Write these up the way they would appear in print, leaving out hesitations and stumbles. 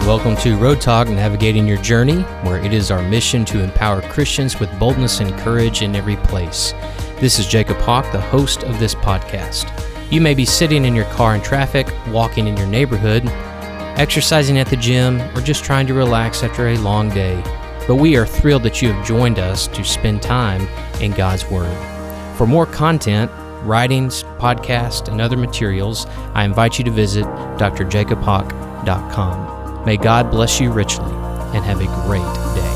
welcome to Road Talk, Navigating Your Journey, where it is our mission to empower Christians with boldness and courage in every place. This is Jacob Hawk, the host of this podcast. You may be sitting in your car in traffic, walking in your neighborhood, exercising at the gym, or just trying to relax after a long day. But we are thrilled that you have joined us to spend time in God's Word. For more content, writings, podcasts, and other materials, I invite you to visit drjacobhawk.com. May God bless you richly, and have a great day.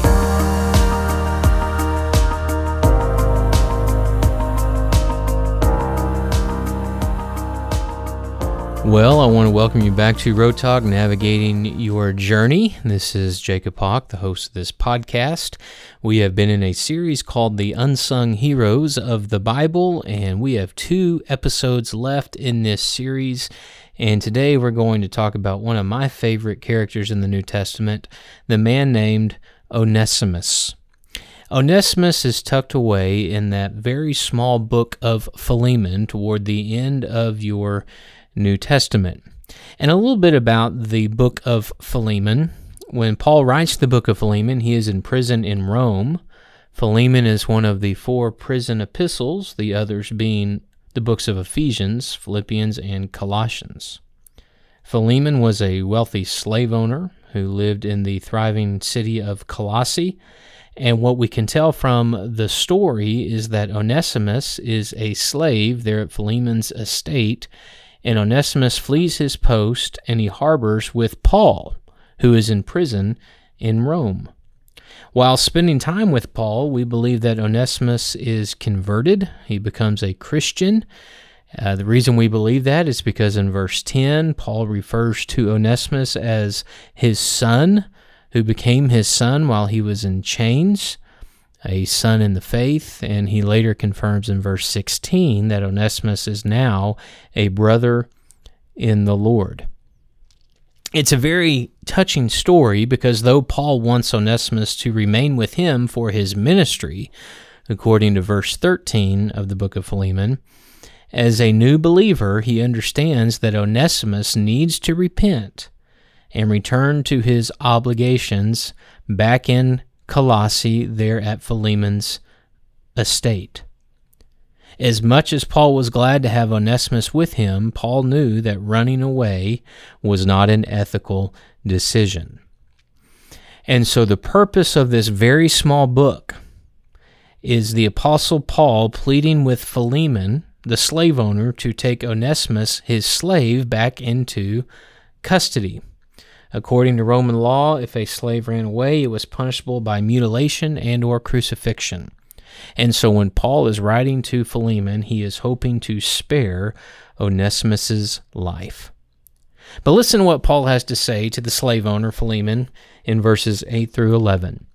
Well, I want to welcome you back to Road Talk, Navigating Your Journey. This is Jacob Hawk, the host of this podcast. We have been in a series called The Unsung Heroes of the Bible, and we have 2 episodes left in this series. And today we're going to talk about one of my favorite characters in the New Testament, the man named Onesimus. Onesimus is tucked away in that very small book of Philemon toward the end of your New Testament. And a little bit about the book of Philemon. When Paul writes the book of Philemon, he is in prison in Rome. Philemon is one of the 4 prison epistles, the others being the books of Ephesians, Philippians, and Colossians. Philemon was a wealthy slave owner who lived in the thriving city of Colossae, and what we can tell from the story is that Onesimus is a slave there at Philemon's estate, and Onesimus flees his post and he harbors with Paul, who is in prison in Rome. While spending time with Paul, we believe that Onesimus is converted. He becomes a Christian. The reason we believe that is because in verse 10, Paul refers to Onesimus as his son, who became his son while he was in chains, a son in the faith, and he later confirms in verse 16 that Onesimus is now a brother in the Lord. It's a very touching story because though Paul wants Onesimus to remain with him for his ministry, according to verse 13 of the book of Philemon, as a new believer, he understands that Onesimus needs to repent and return to his obligations back in Colossae there at Philemon's estate. As much as Paul was glad to have Onesimus with him, Paul knew that running away was not an ethical decision. And so the purpose of this very small book is the Apostle Paul pleading with Philemon, the slave owner, to take Onesimus, his slave, back into custody. According to Roman law, if a slave ran away, it was punishable by mutilation and or crucifixion. And so when Paul is writing to Philemon, he is hoping to spare Onesimus's life. But listen to what Paul has to say to the slave owner Philemon in verses 8 through 11.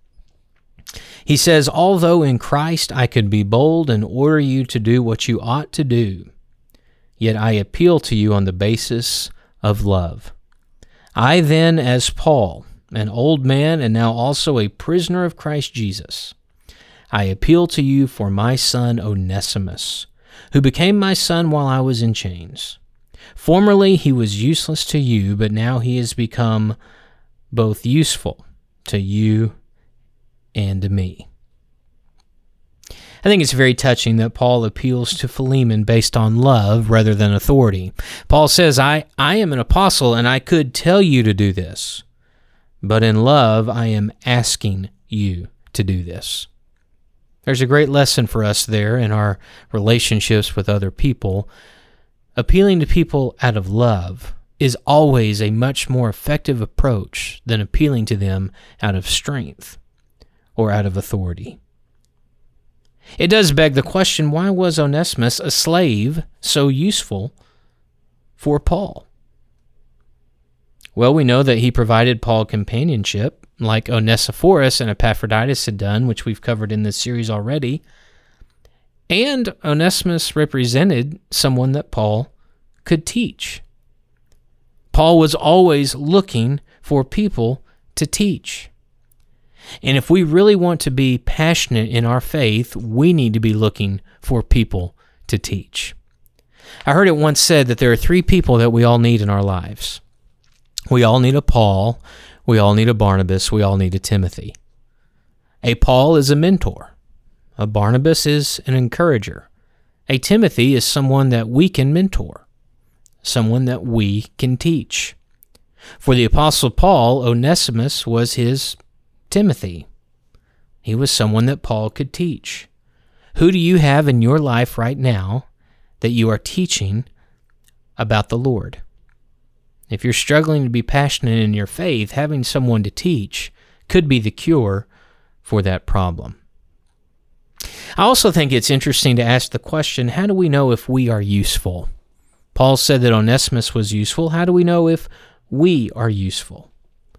He says, "Although in Christ I could be bold and order you to do what you ought to do, yet I appeal to you on the basis of love. I then, as Paul, an old man and now also a prisoner of Christ Jesus, I appeal to you for my son Onesimus, who became my son while I was in chains. Formerly he was useless to you, but now he has become both useful to you and to me." I think it's very touching that Paul appeals to Philemon based on love rather than authority. Paul says, I am an apostle and I could tell you to do this, but in love I am asking you to do this. There's a great lesson for us there in our relationships with other people. Appealing to people out of love is always a much more effective approach than appealing to them out of strength or out of authority. It does beg the question, why was Onesimus, a slave, so useful for Paul? Well, we know that he provided Paul companionship, like Onesiphorus and Epaphroditus had done, which we've covered in this series already. And Onesimus represented someone that Paul could teach. Paul was always looking for people to teach. And if we really want to be passionate in our faith, we need to be looking for people to teach. I heard it once said that there are 3 people that we all need in our lives. We all need a Paul, We all need a Barnabas. We all need a Timothy. A Paul is a mentor. A Barnabas is an encourager. A Timothy is someone that we can mentor, someone that we can teach. For the Apostle Paul, Onesimus was his Timothy. He was someone that Paul could teach. Who do you have in your life right now that you are teaching about the Lord? If you're struggling to be passionate in your faith, having someone to teach could be the cure for that problem. I also think it's interesting to ask the question, how do we know if we are useful? Paul said that Onesimus was useful. How do we know if we are useful?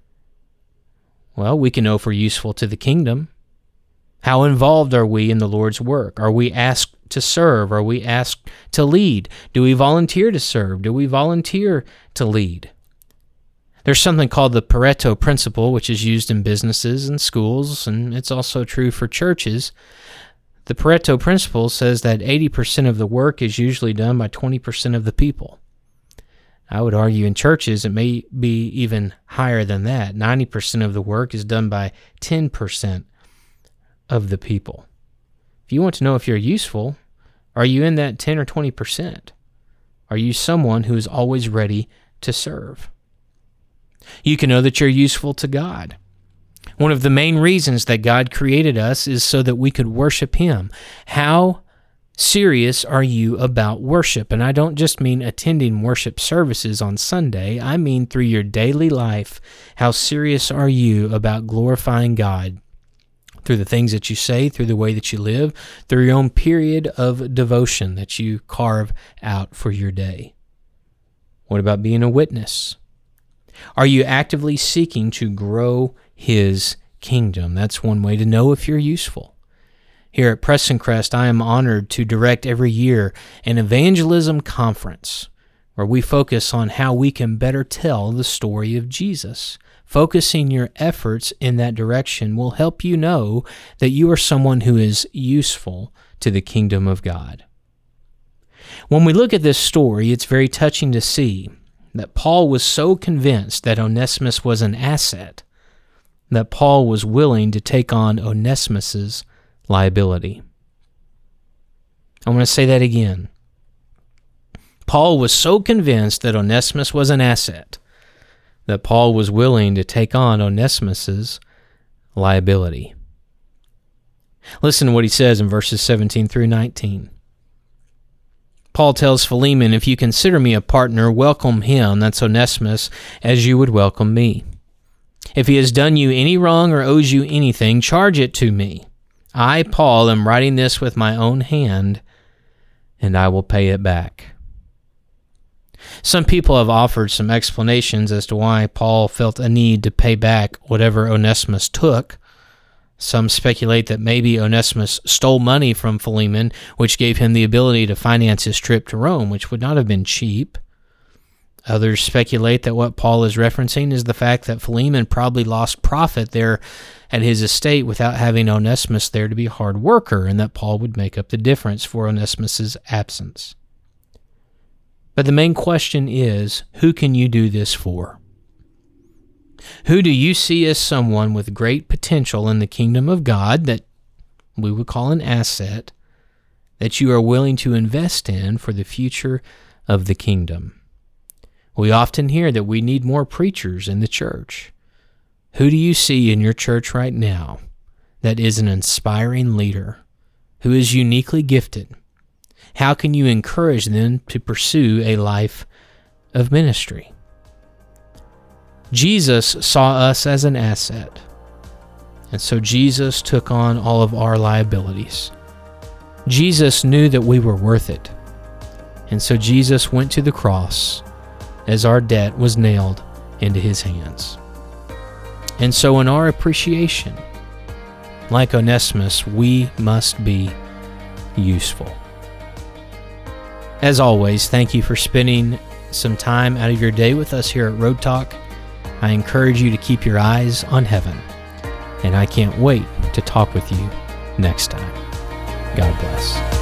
Well, we can know if we're useful to the kingdom. How involved are we in the Lord's work? Are we asked to serve? Are we asked to lead? Do we volunteer to serve? Do we volunteer to lead? There's something called the Pareto principle, which is used in businesses and schools, and it's also true for churches. The Pareto principle says that 80% of the work is usually done by 20% of the people. I would argue in churches it may be even higher than that. 90% of the work is done by 10% of the people. If you want to know if you're useful, are you in that 10 or 20%? Are you someone who is always ready to serve? You can know that you're useful to God. One of the main reasons that God created us is so that we could worship Him. How serious are you about worship? And I don't just mean attending worship services on Sunday. I mean through your daily life. How serious are you about glorifying God through the things that you say, through the way that you live, through your own period of devotion that you carve out for your day? What about being a witness? Are you actively seeking to grow His kingdom? That's one way to know if you're useful. Here at Preston Crest, I am honored to direct every year an evangelism conference where we focus on how we can better tell the story of Jesus. Focusing your efforts in that direction will help you know that you are someone who is useful to the kingdom of God. When we look at this story, it's very touching to see that Paul was so convinced that Onesimus was an asset that Paul was willing to take on Onesimus's liability. I want to say that again. Paul was so convinced that Onesimus was an asset that Paul was willing to take on Onesimus's liability. Listen to what he says in verses 17 through 19. Paul tells Philemon, if you consider me a partner, welcome him, that's Onesimus, as you would welcome me. If he has done you any wrong or owes you anything, charge it to me. I, Paul, am writing this with my own hand, and I will pay it back. Some people have offered some explanations as to why Paul felt a need to pay back whatever Onesimus took. Some speculate that maybe Onesimus stole money from Philemon, which gave him the ability to finance his trip to Rome, which would not have been cheap. Others speculate that what Paul is referencing is the fact that Philemon probably lost profit there at his estate without having Onesimus there to be a hard worker, and that Paul would make up the difference for Onesimus's absence. But the main question is, who can you do this for? Who do you see as someone with great potential in the kingdom of God that we would call an asset that you are willing to invest in for the future of the kingdom? We often hear that we need more preachers in the church. Who do you see in your church right now that is an inspiring leader, who is uniquely gifted? How can you encourage them to pursue a life of ministry? Jesus saw us as an asset, and so Jesus took on all of our liabilities. Jesus knew that we were worth it, and so Jesus went to the cross as our debt was nailed into His hands. And so in our appreciation, like Onesimus, we must be useful. As always, thank you for spending some time out of your day with us here at Road Talk. I encourage you to keep your eyes on heaven, and I can't wait to talk with you next time. God bless.